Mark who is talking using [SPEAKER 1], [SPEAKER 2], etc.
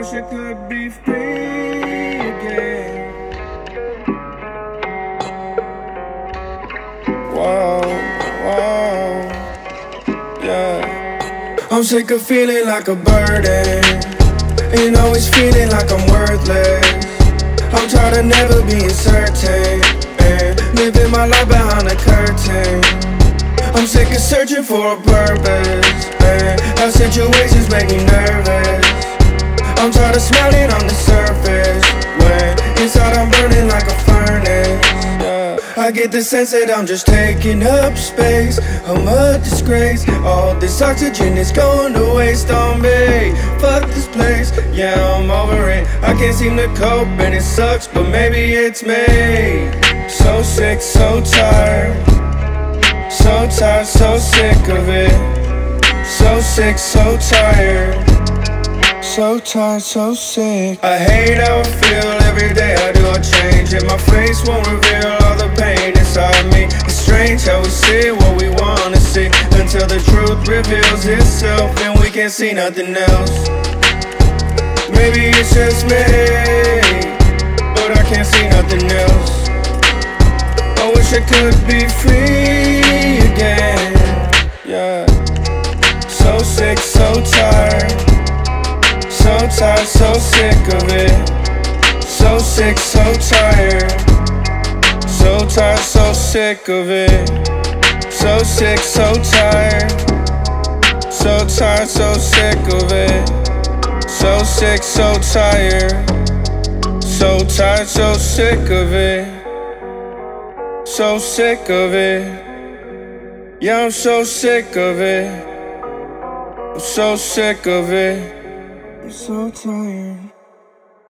[SPEAKER 1] wish I could be free again. Whoa, whoa, yeah. I'm sick of feeling like a burden and always feeling like I'm worthless. I'm tired of never being certain and living my life behind a curtain. I'm sick of searching for a purpose and how situations make me nervous. I'm tired of smiling on the surface when inside I'm burning like a furnace. I get the sense that I'm just taking up space. I'm a disgrace. All this oxygen is going to waste on me. Fuck this place, yeah, I'm over it. I can't seem to cope and it sucks, but maybe it's me. So sick, so tired. So tired, so sick of it. So sick, so tired. So tired, so sick. I hate how I feel every day I do a change, and my face won't reveal all the pain inside me. It's strange how we see what we wanna see until the truth reveals itself and we can't see nothing else. Maybe it's just me, but I can't see nothing else. I wish I could be free again, yeah. So sick, so tired. So tired, so sick of it. So sick, so tired. So tired, so sick of it. So sick, so tired. So tired, so sick of it. So sick, so tired. So tired, so sick of it. So sick of it. Yeah, I'm so sick of it. I'm so sick of it. I'm so tired.